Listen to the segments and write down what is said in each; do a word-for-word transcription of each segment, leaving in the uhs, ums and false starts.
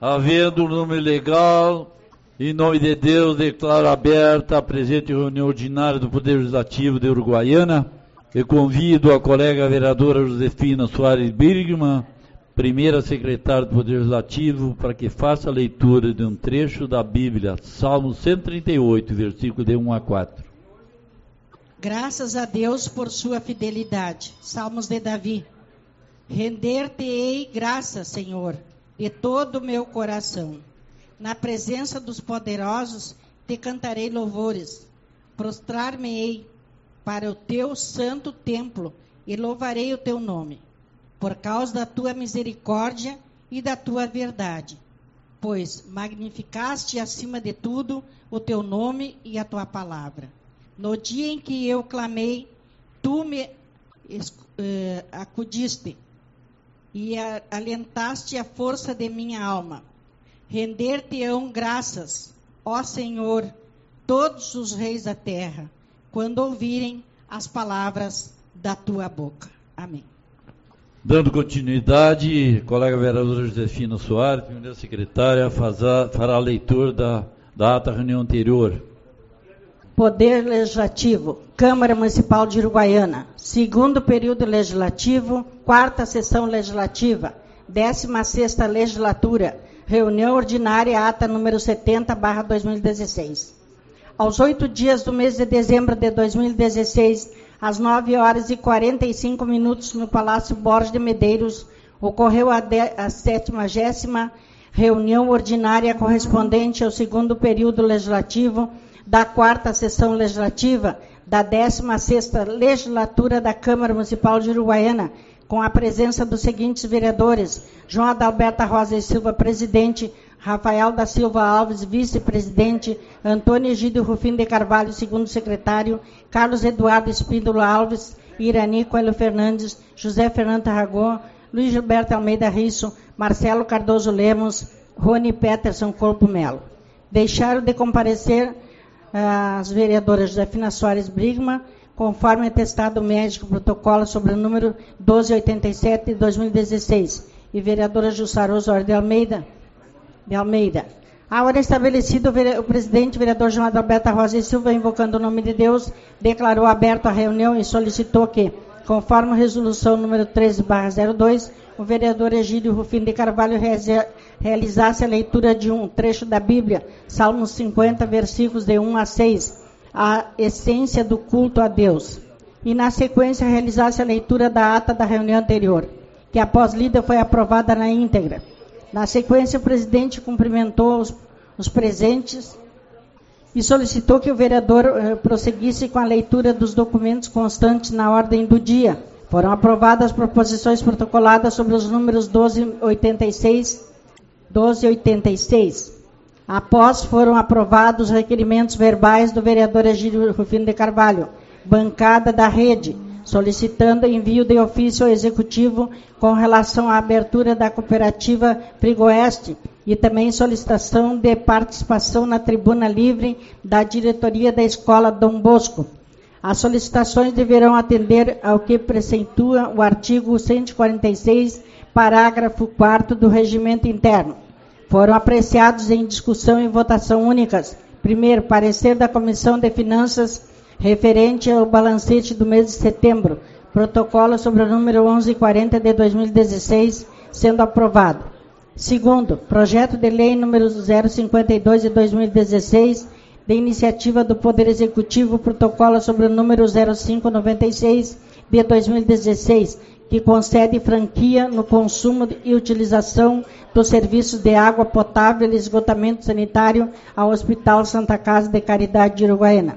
Havendo o número legal, em nome de Deus, declaro aberta a presente reunião ordinária do Poder Legislativo de Uruguaiana e convido a colega vereadora Josefina Soares Birgman, primeira secretária do Poder Legislativo, para que faça a leitura de um trecho da Bíblia, Salmo cento e trinta e oito, versículo de um a quatro. Graças a Deus por sua fidelidade. Salmos de Davi. Render-te-ei graças, Senhor, de todo o meu coração. Na presença dos poderosos te cantarei louvores. Prostrar-me-ei para o teu santo templo e louvarei o teu nome, por causa da tua misericórdia e da tua verdade. Pois magnificaste acima de tudo o teu nome e a tua palavra. No dia em que eu clamei, tu me uh, acudiste e a, alentaste a força de minha alma. Render-te-ão graças, ó Senhor, todos os reis da terra, quando ouvirem as palavras da tua boca. Amém. Dando continuidade, colega vereadora Josefina Soares, primeira secretária, fará, fará a leitura da, da ata da reunião anterior. Poder Legislativo, Câmara Municipal de Uruguaiana, segundo período legislativo, quarta sessão legislativa, décima sexta legislatura, reunião ordinária, ata número setenta, barra dois mil e dezesseis. Aos oito dias do mês de dezembro de dois mil e dezesseis, às nove horas e quarenta e cinco minutos, no Palácio Borges de Medeiros, ocorreu a, de, a sétimagésima reunião ordinária correspondente ao segundo período legislativo da quarta sessão legislativa da décima sexta legislatura da Câmara Municipal de Uruguaiana, com a presença dos seguintes vereadores: João Adalberto Rosa e Silva, presidente; Rafael da Silva Alves, vice-presidente; Antônio Egídio Rufim de Carvalho, segundo secretário; Carlos Eduardo Espíndola Alves, Irani Coelho Fernandes, José Fernando Tarragão, Luiz Gilberto Almeida Risso, Marcelo Cardoso Lemos, Rony Peterson Corpo Melo. Deixaram de comparecer as vereadoras Josefina Soares Brigman, conforme atestado médico protocolo sobre o número doze oitenta e sete de dois mil e dezesseis, e vereadora Jussara Osório de Almeida, de Almeida. A hora estabelecida, o, o presidente, vereador João Adalberto Rosa e Silva, invocando o nome de Deus, declarou aberto a reunião e solicitou que, conforme a resolução número treze barra zero dois, o vereador Egídio Rufim de Carvalho realizasse a leitura de um trecho da Bíblia, Salmos cinquenta, versículos de um a seis, a essência do culto a Deus. E, na sequência, realizasse a leitura da ata da reunião anterior, que, após lida, foi aprovada na íntegra. Na sequência, o presidente cumprimentou os, os presentes e solicitou que o vereador eh, prosseguisse com a leitura dos documentos constantes na ordem do dia. Foram aprovadas as proposições protocoladas sobre os números doze oitenta e seis, doze oitenta e seis. Após, foram aprovados os requerimentos verbais do vereador Egídio Rufino de Carvalho, bancada da rede, solicitando envio de ofício ao Executivo com relação à abertura da cooperativa Frigoeste e também solicitação de participação na tribuna livre da diretoria da Escola Dom Bosco. As solicitações deverão atender ao que preceitua o artigo cento e quarenta e seis, parágrafo quarto do Regimento Interno. Foram apreciados em discussão e votação únicas. Primeiro, parecer da Comissão de Finanças referente ao balancete do mês de setembro, protocolo sobre o número onze quarenta de dois mil e dezesseis, sendo aprovado. Segundo, projeto de lei número zero cinquenta e dois de dois mil e dezesseis, de iniciativa do Poder Executivo, protocolo sobre o número zero cinco noventa e seis de dois mil e dezesseis, que concede franquia no consumo e utilização dos serviços de água potável e esgotamento sanitário ao Hospital Santa Casa de Caridade de Uruguaiana,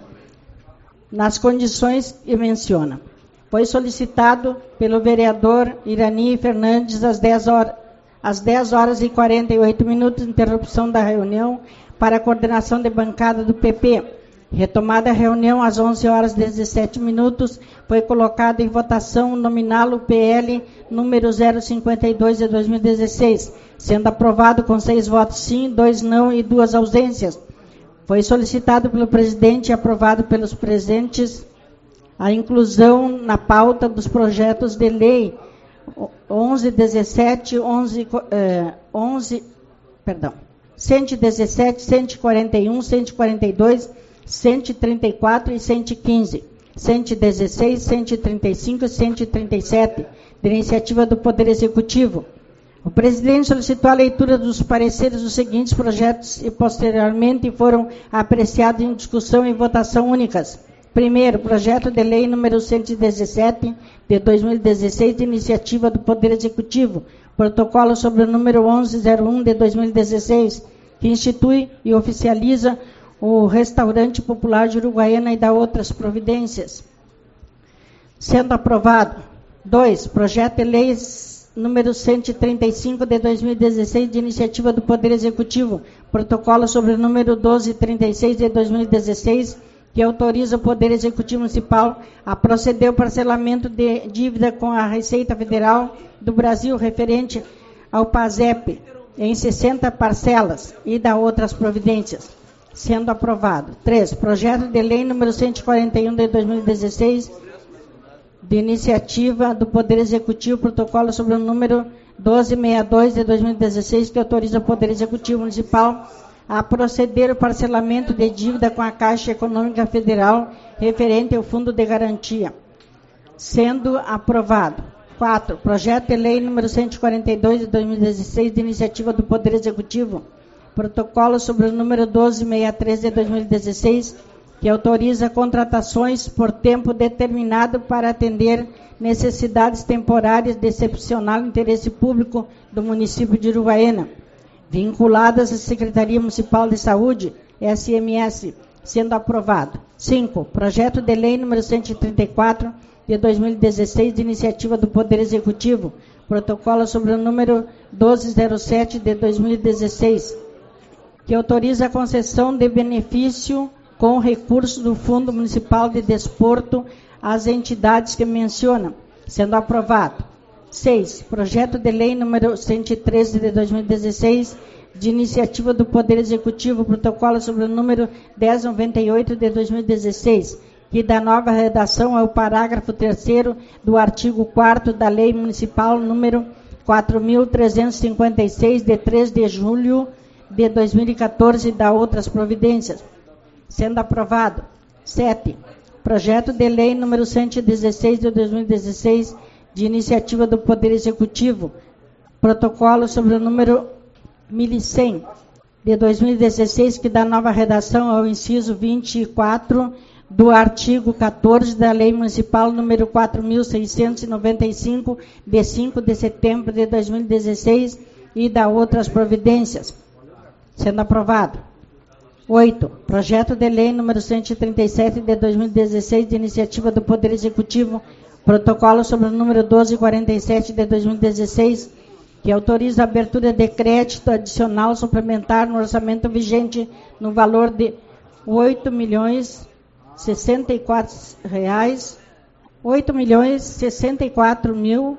nas condições que menciona. Foi solicitado pelo vereador Irani Fernandes às dez horas, às dez horas e quarenta e oito minutos, interrupção da reunião para a coordenação de bancada do P P. Retomada a reunião às onze horas e dezessete minutos, foi colocado em votação nominal o P L número zero cinquenta e dois de dois mil e dezesseis, sendo aprovado com seis votos sim, dois não e duas ausências. Foi solicitado pelo presidente e aprovado pelos presentes a inclusão na pauta dos projetos de lei onze dezessete, onze, onze, perdão, cento e dezessete, cento e quarenta e um, cento e quarenta e dois, cento e trinta e quatro e cento e quinze, cento e dezesseis, cento e trinta e cinco e cento e trinta e sete, de iniciativa do Poder Executivo. O presidente solicitou a leitura dos pareceres dos seguintes projetos e posteriormente foram apreciados em discussão e votação únicas. Primeiro, projeto de lei número cento e dezessete de dois mil e dezesseis, de iniciativa do Poder Executivo, protocolo sobre o número onze zero um de dois mil e dezesseis, que institui e oficializa o Restaurante Popular de Uruguaiana e dá outras providências. Sendo aprovado. Dois, projeto de lei número cento e trinta e cinco de dois mil e dezesseis, de iniciativa do Poder Executivo, protocolo sobre o número doze trinta e seis de dois mil e dezesseis, que autoriza o Poder Executivo Municipal a proceder ao parcelamento de dívida com a Receita Federal do Brasil referente ao PASEP em sessenta parcelas e dá outras providências. Sendo aprovado. Três, projeto de lei número cento e quarenta e um de dois mil e dezesseis, de iniciativa do Poder Executivo, protocolo sobre o número doze sessenta e dois de dois mil e dezesseis, que autoriza o Poder Executivo Municipal a proceder ao parcelamento de dívida com a Caixa Econômica Federal referente ao Fundo de Garantia. Sendo aprovado. Quatro, projeto de lei número cento e quarenta e dois de dois mil e dezesseis, de iniciativa do Poder Executivo, protocolo sobre o número doze sessenta e três de dois mil e dezesseis, que autoriza contratações por tempo determinado para atender necessidades temporárias de excepcional interesse público do município de Uruguaiana, vinculadas à Secretaria Municipal de Saúde, S M S, sendo aprovado. Cinco, projeto de lei número cento e trinta e quatro de dois mil e dezesseis, de iniciativa do Poder Executivo, protocolo sobre o número doze zero sete de dois mil e dezesseis, que autoriza a concessão de benefício com recursos do Fundo Municipal de Desporto às entidades que mencionam, sendo aprovado. Seis, projeto de lei número cento e treze de dois mil e dezesseis, de iniciativa do Poder Executivo, protocolo sobre o número dez noventa e oito de dois mil e dezesseis, que dá nova redação ao parágrafo terceiro do artigo quarto da Lei Municipal número quatro mil trezentos e cinquenta e seis, de três de julho de dois mil e quatorze, e dá outras providências. Sendo aprovado. Sete, projeto de lei número cento e dezesseis de dois mil e dezesseis, de iniciativa do Poder Executivo, protocolo sobre o número mil e cem de dois mil e dezesseis, que dá nova redação ao inciso vinte e quatro do artigo quatorze da Lei Municipal número quatro mil seiscentos e noventa e cinco, de cinco de setembro de dois mil e dezesseis, e dá outras providências. Sendo aprovado. Oito, projeto de lei número cento e trinta e sete de dois mil e dezesseis, de iniciativa do Poder Executivo, protocolo sobre o número doze quarenta e sete de dois mil e dezesseis, que autoriza a abertura de crédito adicional suplementar no orçamento vigente no valor de oito milhões sessenta e quatro reais, oito milhões sessenta e quatro mil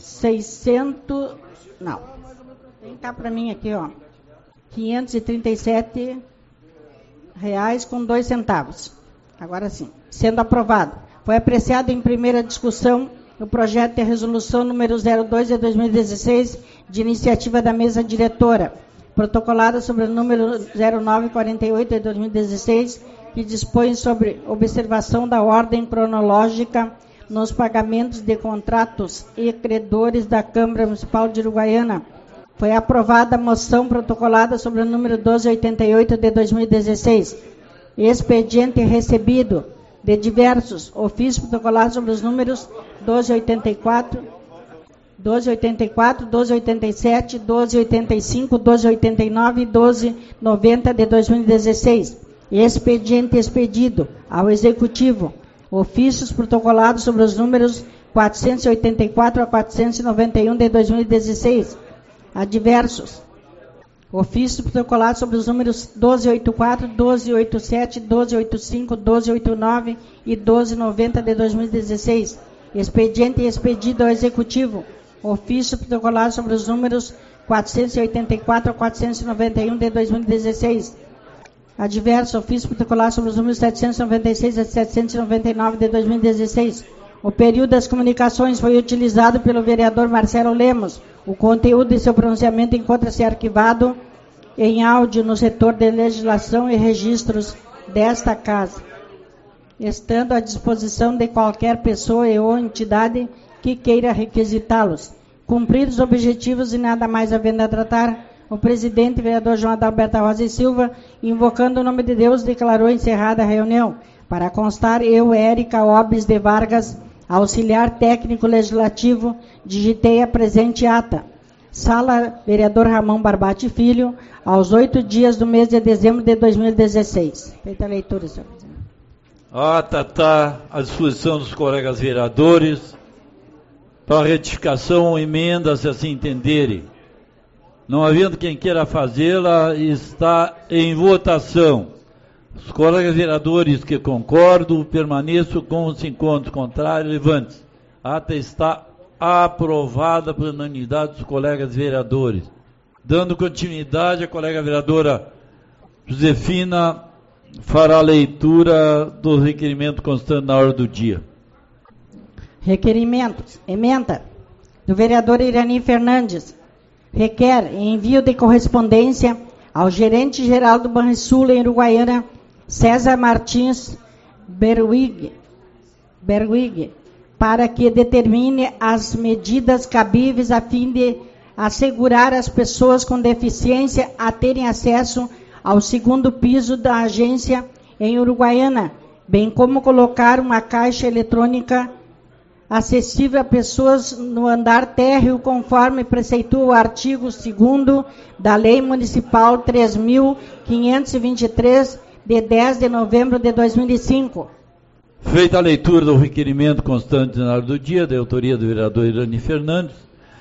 seiscentos, não, vem cá para mim aqui, ó, quinhentos e trinta e sete reais com dois centavos. Agora sim, sendo aprovado. Foi apreciado em primeira discussão o projeto de resolução número zero dois de dois mil e dezesseis, de iniciativa da mesa diretora, protocolada sobre o número zero nove quarenta e oito de dois mil e dezesseis, que dispõe sobre observação da ordem cronológica nos pagamentos de contratos e credores da Câmara Municipal de Uruguaiana. Foi aprovada a moção protocolada sobre o número doze oitenta e oito de dois mil e dezesseis. Expediente recebido de diversos ofícios protocolados sobre os números doze oitenta e quatro, doze oitenta e quatro, doze oitenta e sete, doze oitenta e cinco, doze oitenta e nove e doze noventa de dois mil e dezesseis. Expediente expedido ao Executivo. Ofícios protocolados sobre os números quatrocentos e oitenta e quatro a quatrocentos e noventa e um de dois mil e dezesseis. Adversos. Ofícios protocolados sobre os números doze oitenta e quatro, doze oitenta e sete, doze oitenta e cinco, doze oitenta e nove e doze noventa de dois mil e dezesseis. Expediente expedido ao Executivo. Ofício protocolado sobre os números quatrocentos e oitenta e quatro a quatrocentos e noventa e um de dois mil e dezesseis. Adverso. Ofício protocolado sobre os números setecentos e noventa e seis a setecentos e noventa e nove de dois mil e dezesseis. O período das comunicações foi utilizado pelo vereador Marcelo Lemos. O conteúdo de seu pronunciamento encontra-se arquivado em áudio no setor de legislação e registros desta Casa, estando à disposição de qualquer pessoa e ou entidade que queira requisitá-los. Cumpridos os objetivos e nada mais havendo a tratar, o presidente, vereador João Adalberto Rosa e Silva, invocando o nome de Deus, declarou encerrada a reunião. Para constar, eu, Érica Obes de Vargas, auxiliar técnico legislativo, digitei a presente ata. Sala Vereador Ramon Barbati Filho, aos oito dias do mês de dezembro de dois mil e dezesseis. Feita a leitura, senhor presidente. A ata está à disposição dos colegas vereadores para retificação ou emenda, se assim entenderem. Não havendo quem queira fazê-la, está em votação. Os colegas vereadores que concordam, permaneçam com os encontros contrários, levante-se. A ata está aprovada por unanimidade dos colegas vereadores. Dando continuidade, a colega vereadora Josefina fará a leitura do requerimento constante na hora do dia. Requerimentos. Emenda do vereador Irani Fernandes. Requer envio de correspondência ao gerente-geral do Banrisul em Uruguaiana, César Martins Berwig, Berwig, para que determine as medidas cabíveis a fim de assegurar as pessoas com deficiência a terem acesso ao segundo piso da agência em Uruguaiana, bem como colocar uma caixa eletrônica acessível a pessoas no andar térreo, conforme preceitua o artigo segundo da Lei Municipal três mil quinhentos e vinte e três, de dez de novembro de dois mil e cinco. Feita a leitura do requerimento constante na hora do dia, da autoria do vereador Irani Fernandes,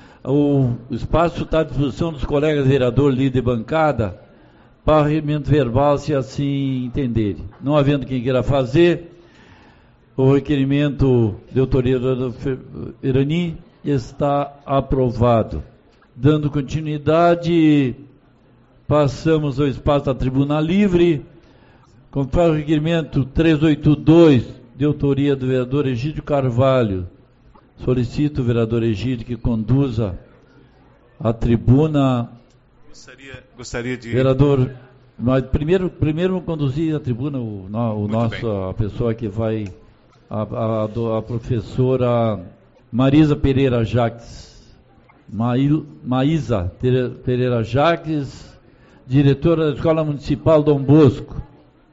o espaço está à disposição dos colegas vereadores líder de bancada para requerimento verbal, se assim entenderem. Não havendo quem queira fazer, o requerimento de autoria do Irani está aprovado. Dando continuidade, passamos ao espaço da tribuna livre. Conforme o requerimento trezentos e oitenta e dois, de autoria do vereador Egídio Carvalho, solicito o vereador Egídio que conduza a tribuna. Gostaria, gostaria de... Vereador, mas primeiro, primeiro conduzir a tribuna o, o nosso, a pessoa que vai... A, a, a professora Marisa Pereira Jaques, Maí, Maísa Pereira Jaques, diretora da Escola Municipal Dom Bosco.